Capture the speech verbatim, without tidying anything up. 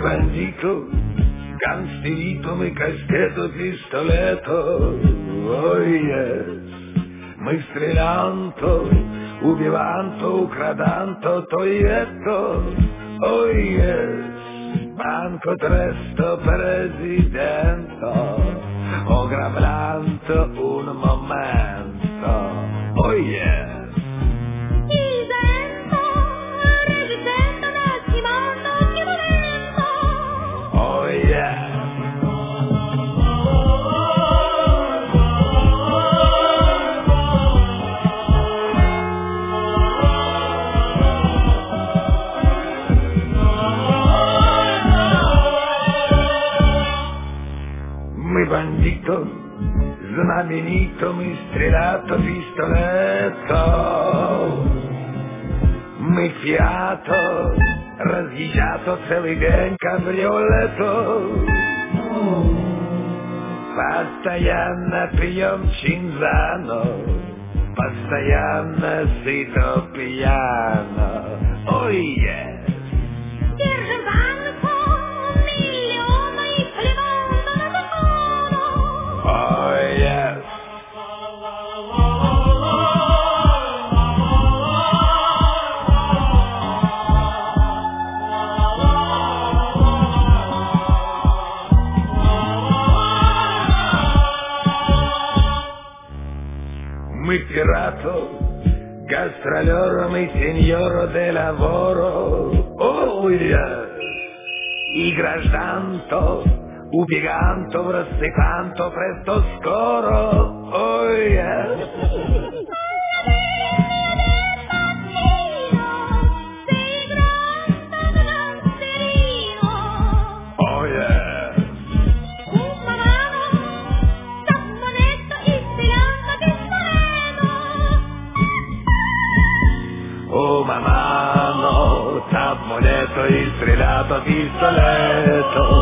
bandito, gangsterito, mi caschetto, pistoletto, oh yes, мы стрелянто, убиванто, украданто, тоетто, oh yes, banco tresto, presidento, ogravlanto un momento, oh yes. Oh yeah. Мы бандито, знаменито, мы стрелято, пистолетто, мы фиато, разъезжато целый день кабриолето. Постоянно пьем чинзано, постоянно сыто пьяно. Ой, yes. Держим банку, миллиона и плевано на закону. Ой, yes. Мы пирато, гастролером и сеньоро де лаворо, oh yes. И гражданто, убеганто, рассыпанто, presto скоро, oh yes. Oh yes. Oh mamma, no, tapmoneto, il strelato pistoletto.